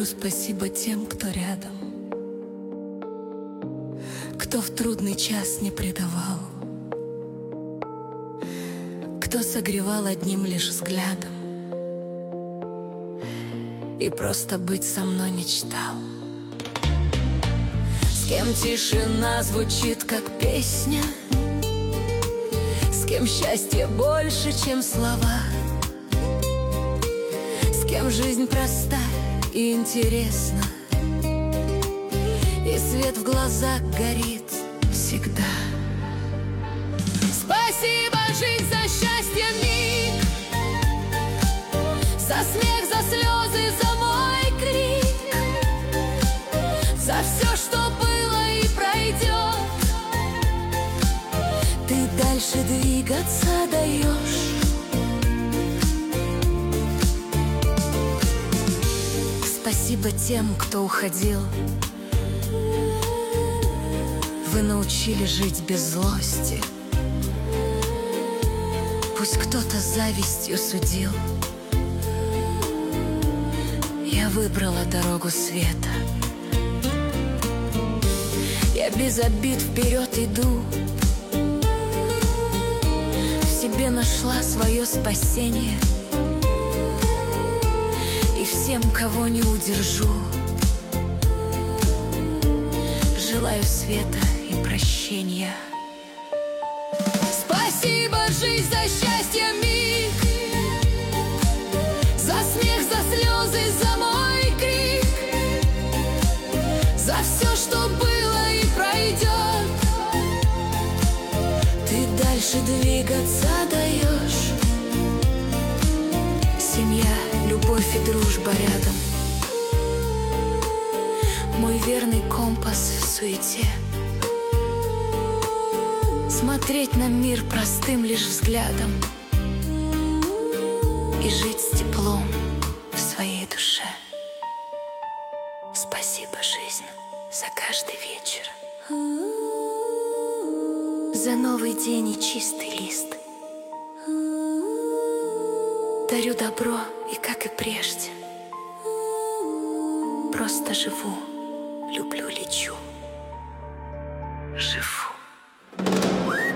спасибо тем, кто рядом, кто в трудный час не предавал, кто согревал одним лишь взглядом и просто быть со мной мечтал. С кем тишина звучит, как песня, с кем счастье больше, чем слова, с кем жизнь проста и интересна, и свет в глазах горит всегда. Спасибо, жизнь, за счастье миг, за смех, за слезы, за мой крик, за все, что было и пройдет. Ты дальше двигаться даешь. Спасибо тем, кто уходил. Вы научили жить без злости. Пусть кто-то завистью судил, я выбрала дорогу света. Я без обид вперед иду, в себе нашла свое спасение. И всем, кого не удержу, желаю света и прощения. Спасибо, жизнь, за счастье миг, за смех, за слезы, за мой крик, за все, что было и пройдет. Ты дальше двигаться даешь. Семья, любовь и дружба рядом, мой верный компас в суете. Смотреть на мир простым лишь взглядом и жить с теплом в своей душе. Спасибо, жизнь, за каждый вечер, за новый день и чистый лист. Дарю добро и, как и прежде, просто живу, люблю, лечу, живу.